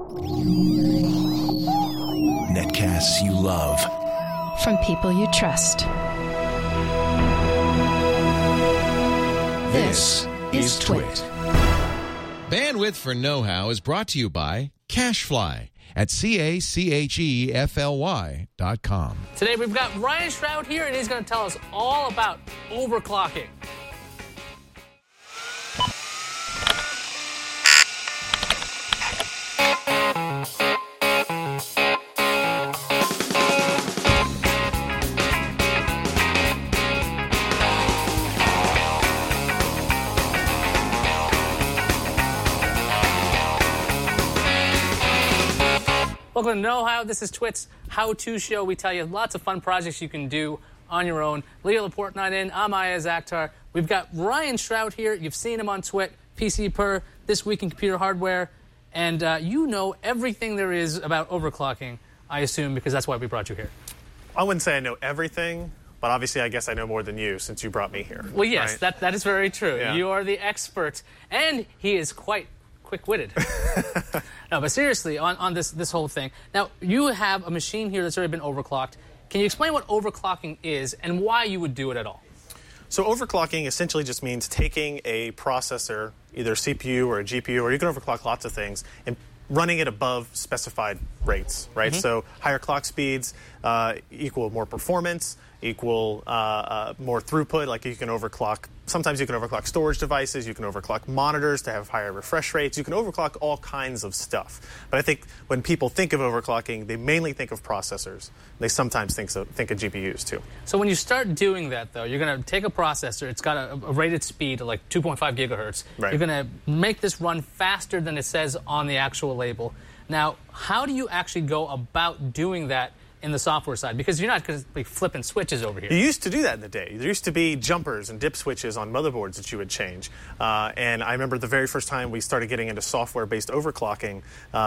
Netcasts you love. From people you trust. This is Twit. Bandwidth for Know-How is brought to you by CacheFly at CacheFly.com. Today we've got Ryan Shroud here, and he's going to tell us all about overclocking. Welcome to Know-How. This is Twit's how-to show. We tell you lots of fun projects you can do on your own. Leah Laporte not in. I'm Ayaz Akhtar. We've got Ryan Shroud here. You've seen him on Twit, PC Per, This Week in Computer Hardware. And you know everything there is about overclocking, I assume, because that's why we brought you here. I wouldn't say I know everything, but obviously I guess I know more than you since you brought me here. Well, yes, right? that is very true. Yeah. You are the expert. And he is quite quick-witted. No, but seriously, on this whole thing. Now, you have a machine here that's already been overclocked. Can you explain what overclocking is and why you would do it at all? So overclocking essentially just means taking a processor, either a CPU or a GPU, or you can overclock lots of things, and running it above specified rates, right? Mm-hmm. So higher clock speeds equal more performance, equal more throughput. Like you can overclock, sometimes you can overclock storage devices, you can overclock monitors to have higher refresh rates, you can overclock all kinds of stuff. But I think when people think of overclocking, they mainly think of processors. They sometimes think of GPUs too. So when you start doing that, though, you're going to take a processor, it's got a rated speed of like 2.5 gigahertz. Right. You're going to make this run faster than it says on the actual label. Now, how do you actually go about doing that in the software side? Because you're not going to be flipping switches over here. You used to do that in the day. There used to be jumpers and dip switches on motherboards that you would change. And I remember the very first time we started getting into software-based overclocking,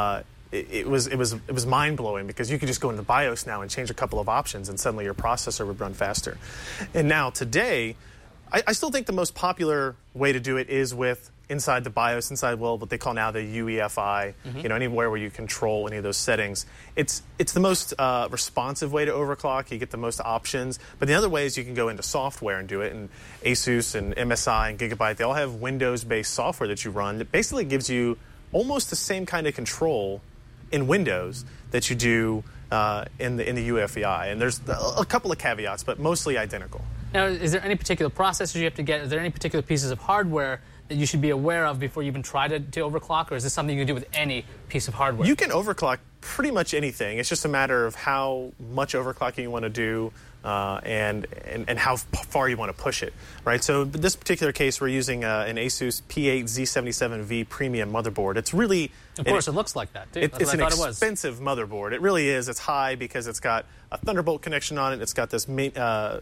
it was mind-blowing because you could just go into the BIOS now and change a couple of options and suddenly your processor would run faster. And now today, I still think the most popular way to do it is with inside the BIOS, inside, well, what they call now the UEFI, you know, anywhere where you control any of those settings. It's the most responsive way to overclock. You get the most options. But the other ways you can go into software and do it. And Asus and MSI and Gigabyte, they all have Windows-based software that you run that basically gives you almost the same kind of control in Windows that you do in the UEFI. And there's a couple of caveats, but mostly identical. Now, is there any particular processors you have to get? Is there any particular pieces of hardware that you should be aware of before you even try to overclock, or is this something you can do with any piece of hardware? You can overclock pretty much anything. It's just a matter of how much overclocking you want to do and how far you want to push it, right? So in this particular case, we're using an Asus P8Z77V premium motherboard. It's really... Of course, it looks like that, too. It's an expensive motherboard. It really is. It's high because it's got a Thunderbolt connection on it. It's got this mini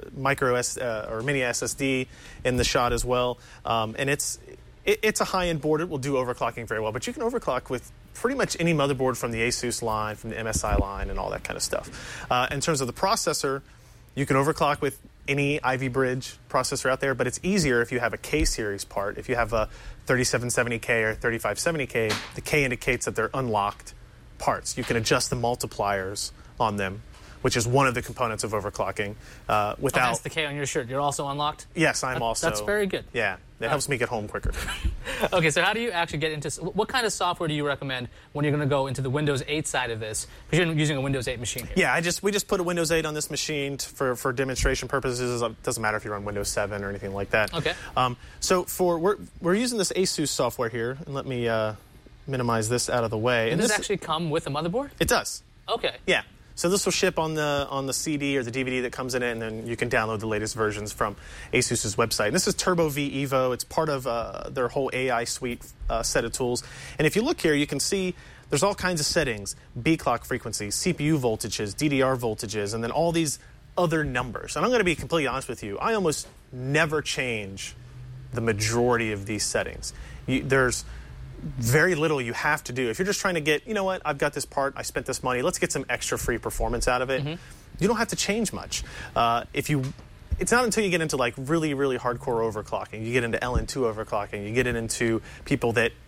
SSD in the shot as well. And it's a high-end board. It will do overclocking very well. But you can overclock with pretty much any motherboard from the Asus line, from the MSI line, and all that kind of stuff. In terms of the processor, you can overclock with any Ivy Bridge processor out there, but it's easier if you have a K-series part. If you have a 3770K or 3570K, the K indicates that they're unlocked parts. You can adjust the multipliers on them, which is one of the components of overclocking. That's the K on your shirt. You're also unlocked? Yes, I'm also. That's very good. Yeah, that helps me get home quicker. Okay, so how do you actually get into... What kind of software do you recommend when you're going to go into the Windows 8 side of this? Because you're using a Windows 8 machine here. Yeah, we just put a Windows 8 on this machine for demonstration purposes. It doesn't matter if you run Windows 7 or anything like that. Okay. So we're using this Asus software here, and let me minimize this out of the way. Does this actually come with a motherboard? It does. Okay. Yeah. So this will ship on the CD or the DVD that comes in it, and then you can download the latest versions from Asus's website. And this is Turbo V Evo. It's part of their whole AI suite set of tools. And if you look here, you can see there's all kinds of settings: B clock frequency, CPU voltages, DDR voltages, and then all these other numbers. And I'm going to be completely honest with you. I almost never change the majority of these settings. There's very little you have to do. If you're just trying to get, you know what, I've got this part, I spent this money, let's get some extra free performance out of it, you don't have to change much. It's not until you get into like really, really hardcore overclocking, you get into LN2 overclocking, you get into people that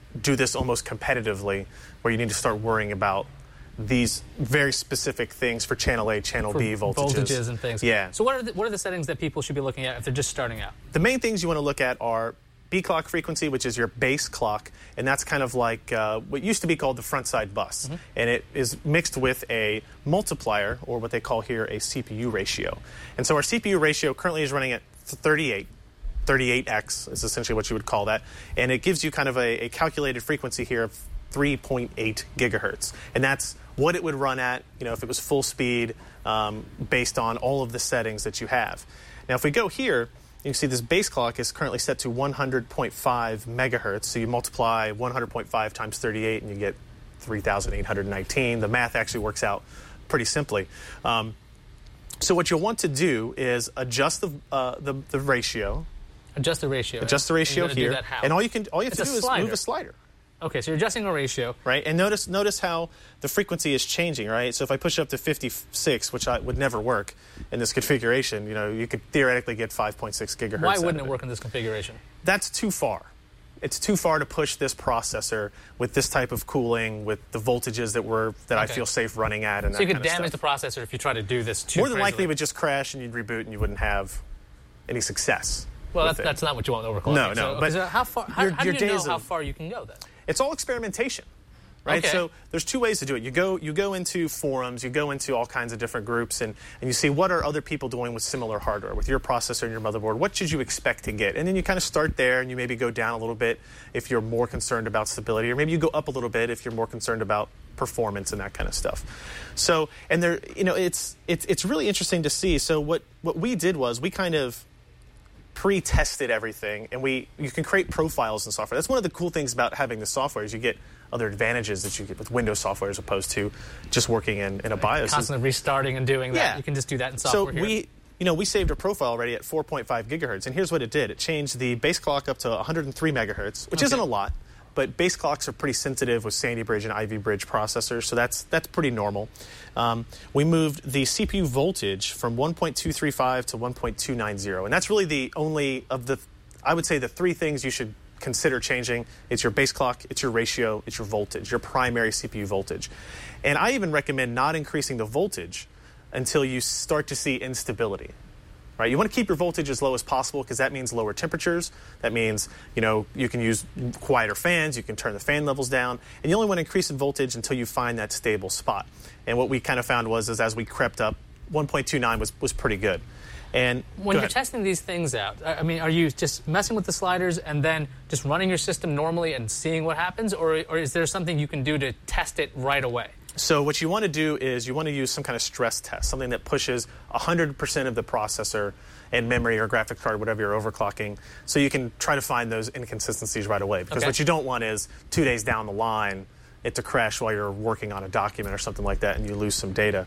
do this almost competitively, where you need to start worrying about these very specific things for channel A, channel B voltages and things. Yeah. So what are the settings that people should be looking at if they're just starting out? The main things you want to look at are B clock frequency, which is your base clock, and that's kind of like what used to be called the front side bus. And it is mixed with a multiplier, or what they call here a CPU ratio. And so our CPU ratio currently is running at 38. 38x is essentially what you would call that. And it gives you kind of a calculated frequency here of 3.8 gigahertz. And that's what it would run at, if it was full speed, based on all of the settings that you have. Now, if we go here, you can see this base clock is currently set to 100.5 megahertz. So you multiply 100.5 times 38 and you get 3,819. The math actually works out pretty simply. So what you'll want to do is adjust the ratio. Adjust the ratio. Adjust the ratio do here. that how? And all you have to do is slider. move a slider. Okay, so you're adjusting a ratio. Right, and notice how the frequency is changing, right? So if I push it up to 56, which would never work in this configuration, you could theoretically get 5.6 gigahertz. Why wouldn't it work in this configuration? That's too far. It's too far to push this processor with this type of cooling, with the voltages that I feel safe running at. And so you that could kind of damage the processor if you try to do this too More than crazily. likely, it would just crash and you'd reboot and you wouldn't have any success. Well, that's not what you want overclocking. No. But how far? How do you know how far you can go then? It's all experimentation, right? Okay. So there's two ways to do it. You go into forums, you go into all kinds of different groups, and you see what are other people doing with similar hardware, with your processor and your motherboard. What should you expect to get? And then you kind of start there, and you maybe go down a little bit if you're more concerned about stability, or maybe you go up a little bit if you're more concerned about performance and that kind of stuff. So, and there, it's really interesting to see. So what we did was we kind of pre-tested everything, and you can create profiles in software. That's one of the cool things about having the software is you get other advantages that you get with Windows software as opposed to just working in a BIOS. Constantly restarting and doing that. Yeah. You can just do that in software. So we saved a profile already at 4.5 gigahertz, and here's what it did. It changed the base clock up to 103 megahertz, which isn't a lot, but base clocks are pretty sensitive with Sandy Bridge and Ivy Bridge processors, so that's pretty normal. We moved the CPU voltage from 1.235 to 1.290, and that's really the only of the, I would say, the three things you should consider changing. It's your base clock, it's your ratio, it's your voltage, your primary CPU voltage. And I even recommend not increasing the voltage until you start to see instability. Right? You want to keep your voltage as low as possible because that means lower temperatures. That means, you can use quieter fans, you can turn the fan levels down, and you only want to increase in voltage until you find that stable spot. And what we kind of found was as we crept up, 1.29 was pretty good. And when you're testing these things out, I mean, are you just messing with the sliders and then just running your system normally and seeing what happens, or is there something you can do to test it right away? So what you want to do is you want to use some kind of stress test, something that pushes 100% of the processor and memory or graphics card, whatever you're overclocking, so you can try to find those inconsistencies right away. Because what you don't want is 2 days down the line it to crash while you're working on a document or something like that and you lose some data.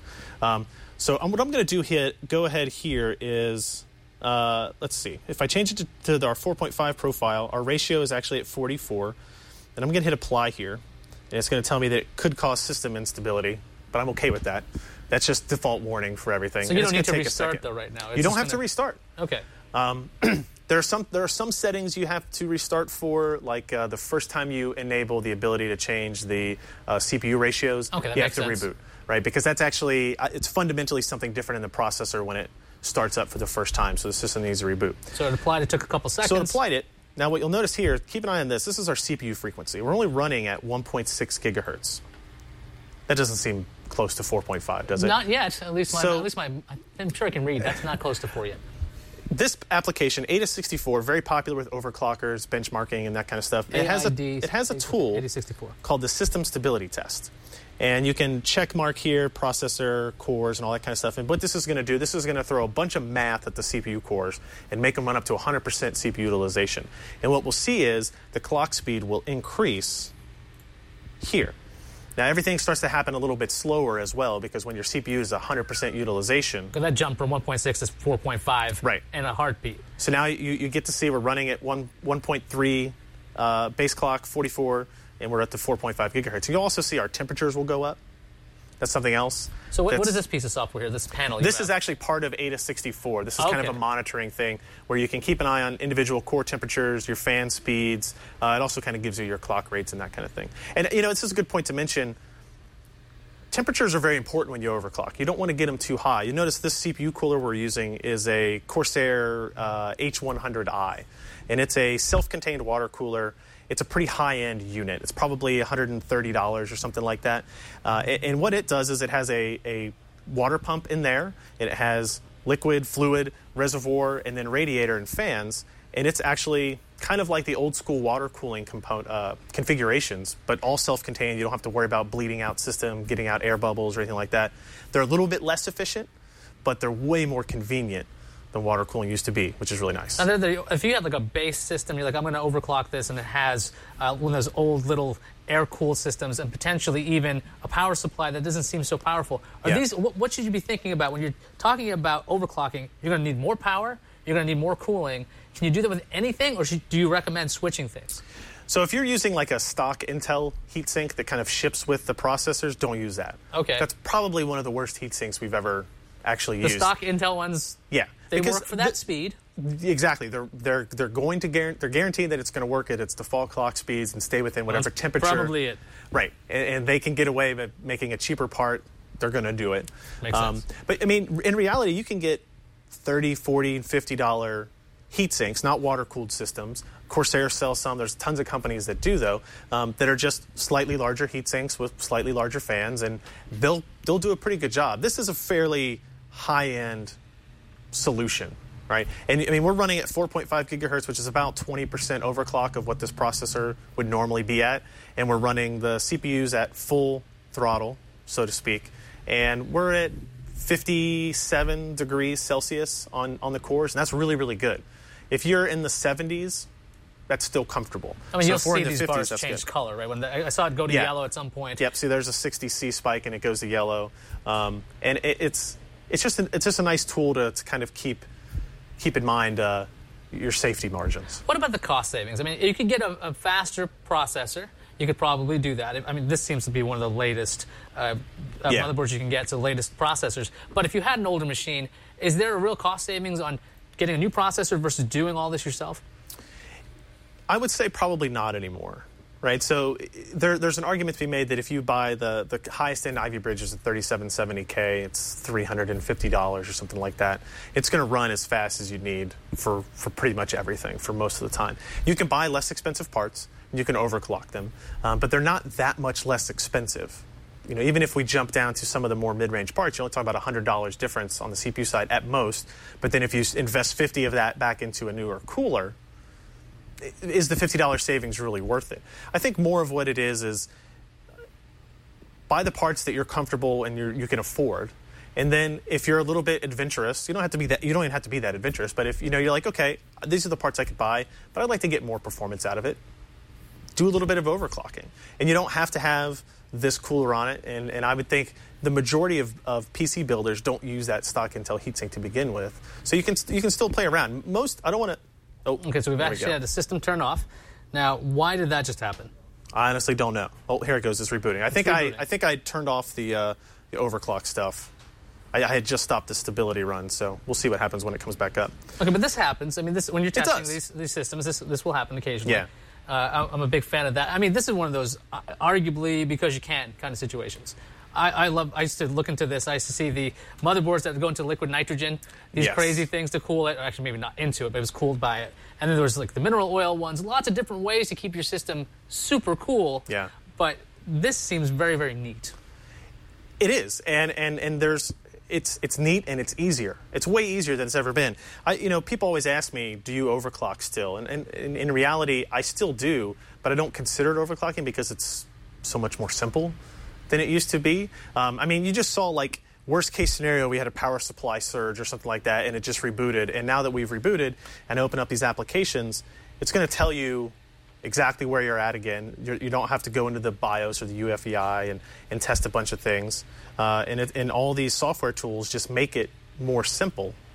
So what I'm going to do go ahead here is, let's see. If I change it to our 4.5 profile, our ratio is actually at 44. And I'm going to hit apply here. And it's going to tell me that it could cause system instability, but I'm okay with that. That's just default warning for everything. So you don't need to restart though right now. You don't have to restart. Okay. There are some settings you have to restart for, like the first time you enable the ability to change the CPU ratios, you have to reboot, right? Because that's actually, it's fundamentally something different in the processor when it starts up for the first time, so the system needs to reboot. So it applied, it took a couple seconds. So it applied it. Now what you'll notice here, keep an eye on this, this is our CPU frequency. We're only running at 1.6 gigahertz. That doesn't seem close to 4.5, does it? Not yet. At least I'm sure I can read. That's not close to 4 yet. This application, AIDA64, very popular with overclockers, benchmarking, and that kind of stuff. It has a tool called the System Stability Test. And you can check mark here, processor, cores, and all that kind of stuff. And what this is going to do, this is going to throw a bunch of math at the CPU cores and make them run up to 100% CPU utilization. And what we'll see is the clock speed will increase here. Now, everything starts to happen a little bit slower as well because when your CPU is 100% utilization... So that jump from 1.6 to 4.5 in a heartbeat. So now you get to see we're running at 1.3 base clock, 44, and we're at the 4.5 gigahertz. You'll also see our temperatures will go up. That's something else. So what is this piece of software here, this panel? This is actually part of AIDA64. This is kind of a monitoring thing where you can keep an eye on individual core temperatures, your fan speeds. It also kind of gives you your clock rates and that kind of thing. And, this is a good point to mention. Temperatures are very important when you overclock. You don't want to get them too high. You notice this CPU cooler we're using is a Corsair H100i, and it's a self-contained water cooler. It's a pretty high-end unit. It's probably $130 or something like that. And what it does is it has a water pump in there. It has liquid, fluid, reservoir, and then radiator and fans. And it's actually kind of like the old-school water cooling configurations, but all self-contained. You don't have to worry about bleeding out system, getting out air bubbles or anything like that. They're a little bit less efficient, but they're way more convenient than water cooling used to be, which is really nice. And if you had like a base system, you're like, I'm going to overclock this, and it has one of those old little air-cooled systems and potentially even a power supply that doesn't seem so powerful. What should you be thinking about when you're talking about overclocking? You're going to need more power. You're going to need more cooling. Can you do that with anything, or do you recommend switching things? So if you're using like a stock Intel heatsink that kind of ships with the processors, don't use that. Okay. That's probably one of the worst heatsinks we've ever actually used. The stock Intel ones, yeah, they work for that speed. Exactly. They're going to they're guaranteed that it's going to work at its default clock speeds and stay within whatever temperature. Probably it. Right, and they can get away with making a cheaper part. They're going to do it. Makes sense. But I mean, in reality, you can get $30, $40, and $50 heat sinks, not water-cooled systems. Corsair sells some. There's tons of companies that do, though, that are just slightly larger heat sinks with slightly larger fans, and they'll do a pretty good job. This is a fairly high-end solution, right? And I mean, we're running at 4.5 gigahertz, which is about 20% overclock of what this processor would normally be at, and we're running the CPUs at full throttle, so to speak, and we're at 57 degrees Celsius on the cores, and that's really, really good. If you're in the 70s, that's still comfortable. I mean, so you'll if we're see in the these 50s, bars that's change good. color, right? When I saw it go to yellow at some point. Yep. See, there's a 60C spike, and it goes to yellow, and it's just a nice tool to kind of keep in mind your safety margins. What about the cost savings? I mean, you could get a faster processor. You could probably do that. I mean, this seems to be one of the latest motherboards you can get, so the latest processors. But if you had an older machine, is there a real cost savings on getting a new processor versus doing all this yourself? I would say probably not anymore, right? So there's an argument to be made that if you buy the highest end Ivy Bridge is at 3770K, it's $350 or something like that. It's going to run as fast as you need for pretty much everything for most of the time. You can buy less expensive parts. You can overclock them, but they're not that much less expensive. You know, even if we jump down to some of the more mid-range parts, you only talk about $100 difference on the CPU side at most. But then if you invest 50 of that back into a newer cooler, is the $50 savings really worth it? I think more of what it is buy the parts that you're comfortable and you can afford. And then if you're a little bit adventurous, you don't even have to be that adventurous, but if you're like, okay, these are the parts I could buy, but I'd like to get more performance out of it, do a little bit of overclocking. And you don't have to have this cooler on it. And I would think the majority of PC builders don't use that stock Intel heatsink to begin with. So you can still play around. I don't want to... Oh, okay, so we've actually had the system turn off. Now, why did that just happen? I honestly don't know. Oh, here it goes. It's rebooting. I think I turned off the overclock stuff. I had just stopped the stability run, so we'll see what happens when it comes back up. Okay, but this happens. I mean, when you're testing these systems, this will happen occasionally. Yeah. I'm a big fan of that. I mean, this is one of those arguably because you can kind of situations. I used to look into this. I used to see the motherboards that go into liquid nitrogen, these crazy things to cool it. Actually, maybe not into it, but it was cooled by it. And then there was like the mineral oil ones. Lots of different ways to keep your system super cool. Yeah. But this seems very, very neat. It is, and there's it's neat and it's easier. It's way easier than it's ever been. People always ask me, do you overclock still? And in reality, I still do, but I don't consider it overclocking because it's so much more simple than it used to be. I mean, you just saw, like, worst case scenario, we had a power supply surge or something like that, and it just rebooted. And now that we've rebooted and opened up these applications, it's going to tell you exactly where you're at again. You don't have to go into the BIOS or the UEFI and test a bunch of things. And all these software tools just make it more simple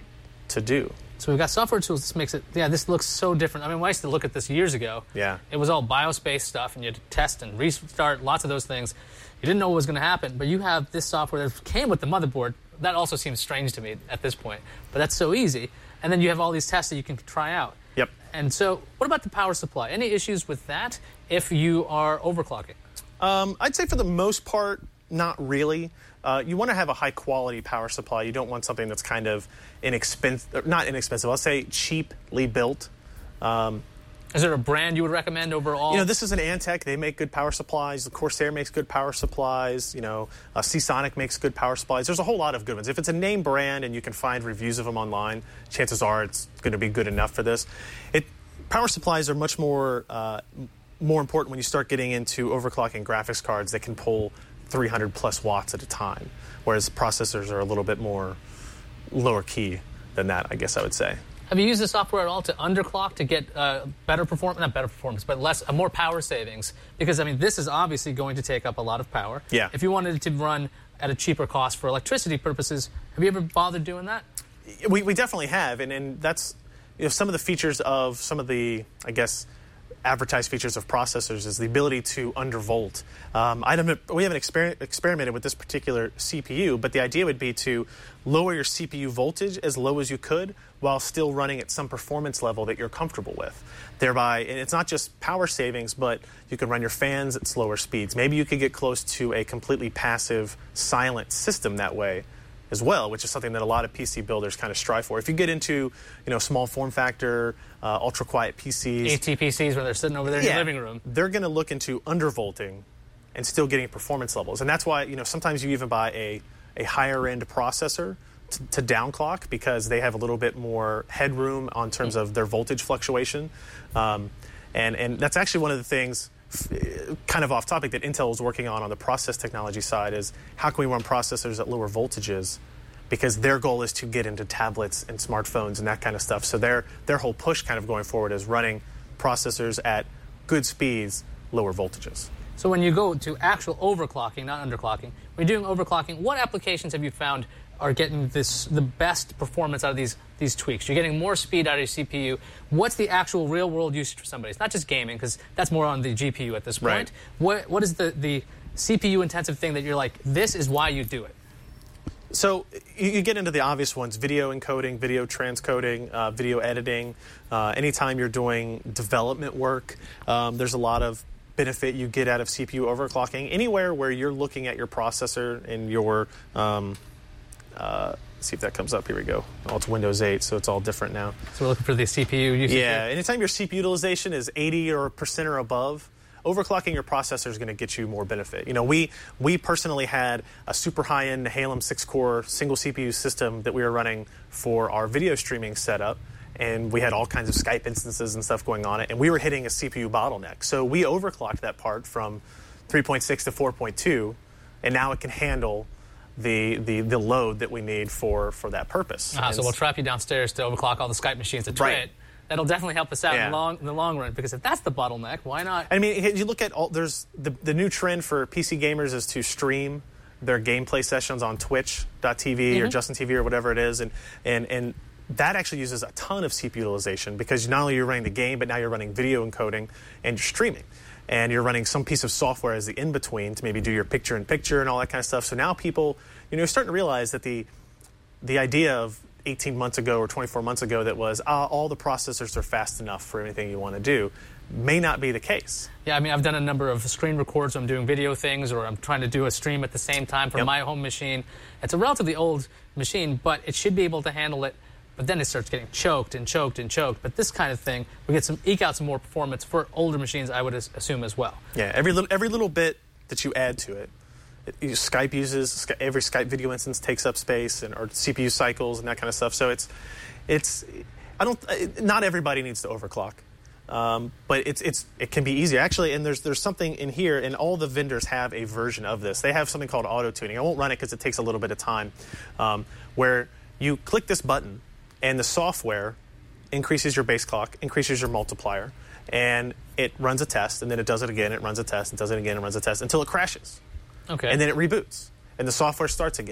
to do. So we've got software tools. This makes it, this looks so different. I mean, when I used to look at this years ago, it was all BIOS-based stuff, and you had to test and restart, lots of those things. You didn't know what was going to happen, but you have this software that came with the motherboard. That also seems strange to me at this point, but that's so easy. And then you have all these tests that you can try out. Yep. And so what about the power supply? Any issues with that if you are overclocking? I'd say for the most part, not really. You want to have a high-quality power supply. You don't want something that's kind of not inexpensive, I'll say cheaply built. Is there a brand you would recommend overall? You know, this is an Antec. They make good power supplies. The Corsair makes good power supplies. You know, Seasonic makes good power supplies. There's a whole lot of good ones. If it's a name brand and you can find reviews of them online, chances are it's going to be good enough for this. Power supplies are much more important when you start getting into overclocking graphics cards that can pull 300 plus watts at a time, whereas processors are a little bit more lower key than that, I guess I would say. Have you used the software at all to underclock to get better performance, not better performance, but more power savings? Because, I mean, this is obviously going to take up a lot of power. Yeah. If you wanted it to run at a cheaper cost for electricity purposes, have you ever bothered doing that? We definitely have, and that's, you know, some of the features of some of the, I guess, advertised features of processors is the ability to undervolt. We haven't experimented with this particular CPU, but the idea would be to lower your CPU voltage as low as you could while still running at some performance level that you're comfortable with. Thereby, and it's not just power savings, but you can run your fans at slower speeds. Maybe you could get close to a completely passive, silent system that way as well, which is something that a lot of PC builders kind of strive for. If you get into, you know, small form factor, ultra quiet PCs, ATPCs where they're sitting over there in your living room, they're going to look into undervolting and still getting performance levels. And that's why, you know, sometimes you even buy a higher end processor to downclock because they have a little bit more headroom on terms of their voltage fluctuation. And that's actually one of the things, kind of off topic, that Intel is working on the process technology side is how can we run processors at lower voltages, because their goal is to get into tablets and smartphones and that kind of stuff. So their whole push kind of going forward is running processors at good speeds, lower voltages. So when you go to actual overclocking, not underclocking, when you're doing overclocking, what applications have you found are getting the best performance out of these tweaks? You're getting more speed out of your CPU. What's the actual real-world usage for somebody? It's not just gaming, because that's more on the GPU at this point. Right. What is the CPU-intensive thing that you're like, this is why you do it? So you get into the obvious ones: video encoding, video transcoding, video editing. Anytime you're doing development work, there's a lot of benefit you get out of CPU overclocking. Anywhere where you're looking at your processor and your see if that comes up. Here we go. Oh, it's Windows 8, so it's all different now. So we're looking for the CPU usage. Yeah, anytime your CPU utilization is 80% or above, overclocking your processor is going to get you more benefit. You know, we personally had a super high-end Nehalem 6-core single CPU system that we were running for our video streaming setup, and we had all kinds of Skype instances and stuff going on it, and we were hitting a CPU bottleneck. So we overclocked that part from 3.6 to 4.2, and now it can handle the load that we need for that purpose. So we'll trap you downstairs to overclock all the Skype machines at Twit. That'll definitely help us out in the long run, because if that's the bottleneck, why not? I mean, you look at there's the new trend for PC gamers is to stream their gameplay sessions on Twitch.tv or Justin TV or whatever it is, and that actually uses a ton of CPU utilization, because not only you're running the game, but now you're running video encoding and you're streaming. And you're running some piece of software as the in-between to maybe do your picture-in-picture and all that kind of stuff. So now people, you know, are starting to realize that the idea of 18 months ago or 24 months ago that was all the processors are fast enough for anything you want to do may not be the case. Yeah, I mean, I've done a number of screen records. I'm doing video things, or I'm trying to do a stream at the same time from my home machine. It's a relatively old machine, but it should be able to handle it. But then it starts getting choked and choked and choked. But this kind of thing, we eke out some more performance for older machines, I would assume, as well. Yeah, every little bit that you add to it. Skype uses, every Skype video instance takes up space, or CPU cycles and that kind of stuff. So not everybody needs to overclock. But it can be easier. Actually, and there's something in here, and all the vendors have a version of this. They have something called auto-tuning. I won't run it because it takes a little bit of time, where you click this button, and the software increases your base clock, increases your multiplier, and it runs a test, and then it does it again, it runs a test, it does it again, it runs a test, until it crashes. Okay. And then it reboots, and the software starts again.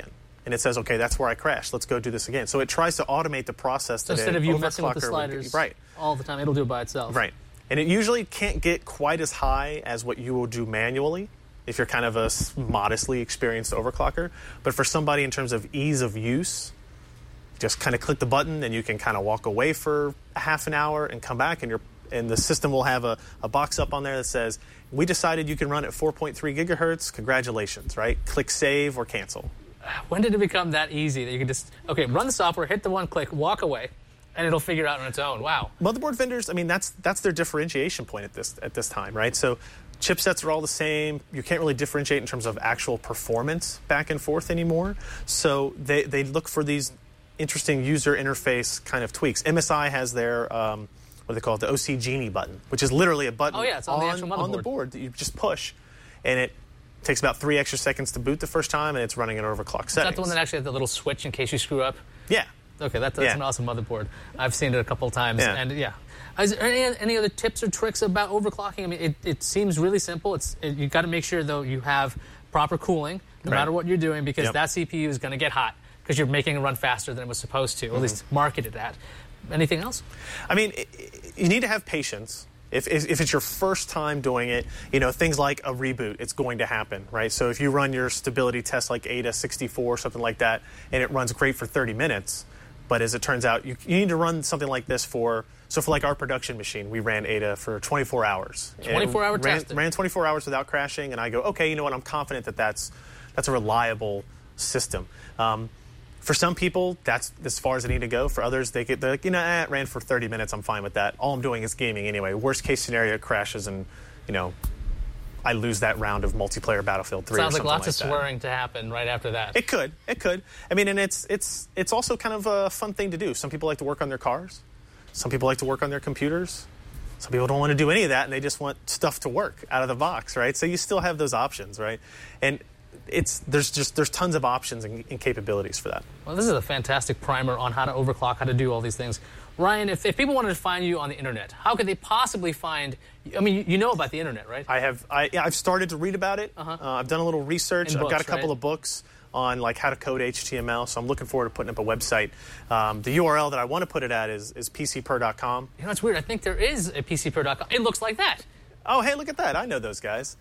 and it says, okay, that's where I crashed. Let's go do this again. So it tries to automate the process. So instead of you messing with the sliders all the time, it'll do it by itself. Right. And it usually can't get quite as high as what you will do manually if you're kind of a modestly experienced overclocker. But for somebody in terms of ease of use, just kind of click the button and you can kind of walk away for a half an hour and come back, and the system will have a box up on there that says, we decided you can run at 4.3 gigahertz. Congratulations, right? Click save or cancel. When did it become that easy that you can just, run the software, hit the one click, walk away, and it'll figure it out on its own? Wow. Motherboard vendors, I mean, that's their differentiation point at this time, right? So chipsets are all the same. You can't really differentiate in terms of actual performance back and forth anymore. So they look for these interesting user interface kind of tweaks. MSI has their what they call it, the OC Genie button, which is literally a button it's on the actual motherboard. On the board that you just push, and it takes about 3 extra seconds to boot the first time, and it's running at overclock settings. Is that the one that actually has the little switch in case you screw up? Yeah. Okay, that's an awesome motherboard. I've seen it a couple of times, and Is there any other tips or tricks about overclocking? I mean, it seems really simple. You got to make sure though you have proper cooling no matter what you're doing, because that CPU is going to get hot because you're making it run faster than it was supposed to, or at least marketed at. Anything else? I mean, you need to have patience. If it's your first time doing it, things like a reboot, it's going to happen, right? So if you run your stability test like Ada 64 or something like that, and it runs great for 30 minutes, but as it turns out, you need to run something like this for like our production machine, we ran Ada for 24 hours. 24-hour testing. Ran 24 hours without crashing, and I go, okay, you know what, I'm confident that's a reliable system. For some people, that's as far as they need to go. For others, it ran for 30 minutes, I'm fine with that. All I'm doing is gaming anyway. Worst case scenario, it crashes and, I lose that round of multiplayer Battlefield 3 Sounds or like lots of that. swearing to happen right after that. It could. I mean, and it's also kind of a fun thing to do. Some people like to work on their cars. Some people like to work on their computers. Some people don't want to do any of that, and they just want stuff to work out of the box, right? So you still have those options, right? And there's tons of options and capabilities for that. Well, this is a fantastic primer on how to overclock, how to do all these things. Ryan, if people wanted to find you on the internet, how could they possibly find? I mean, you know about the internet, right? I've started to read about it. I've done a little research. I've got a couple of books on like how to code HTML, so I'm looking forward to putting up a website. The URL that I want to put it at is pcper.com. It's weird. I think there is a pcper.com. It looks like that. Oh, hey, look at that. I know those guys.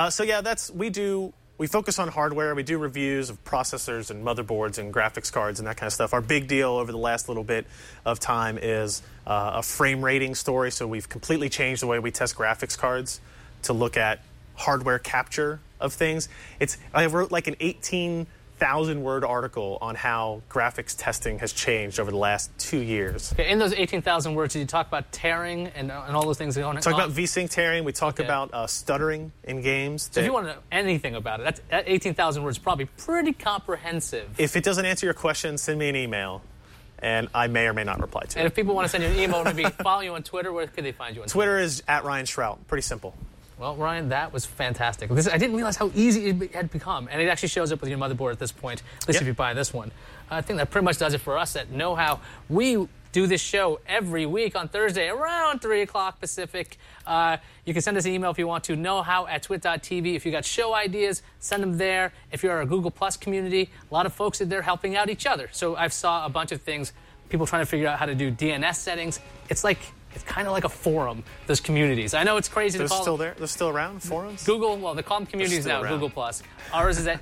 We focus on hardware. We do reviews of processors and motherboards and graphics cards and that kind of stuff. Our big deal over the last little bit of time is a frame rating story. So we've completely changed the way we test graphics cards to look at hardware capture of things. I wrote like an 18,000-word article on how graphics testing has changed over the last 2 years. Okay, in those 18,000 words, did you talk about tearing and all those things going on? Talk about VSync tearing. We talk about stuttering in games. So if you want to know anything about it, that 18,000 words is probably pretty comprehensive. If it doesn't answer your question, send me an email, and I may or may not reply to it. And if people want to send you an email, maybe follow you on Twitter, where could they find you on Twitter? Twitter is @RyanShrout. Pretty simple. Well, Ryan, that was fantastic. I didn't realize how easy it had become. And it actually shows up with your motherboard at this point, at least if you buy this one. I think that pretty much does it for us at Know How. We do this show every week on Thursday around 3 o'clock Pacific. You can send us an email if you want to, knowhow@twit.tv. If you got show ideas, send them there. If you're a Google Plus community, a lot of folks are there helping out each other. So I've saw a bunch of things, people trying to figure out how to do DNS settings. It's kind of like a forum, those communities. I know it's crazy to call them. They're still around, forums? Google, well, they call them communities now, Google Plus. Ours is at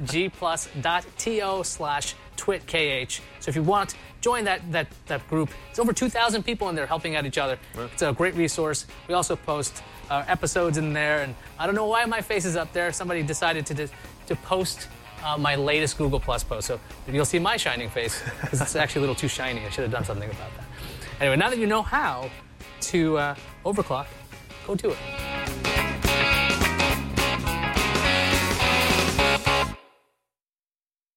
gplus.to/twitkh. So if you want, join that group. It's over 2,000 people in there helping out each other. Right. It's a great resource. We also post episodes in there, and I don't know why my face is up there. Somebody decided to post my latest Google Plus post. So you'll see my shining face, because it's actually a little too shiny. I should have done something about that. Anyway, now that you know how to overclock, go do it.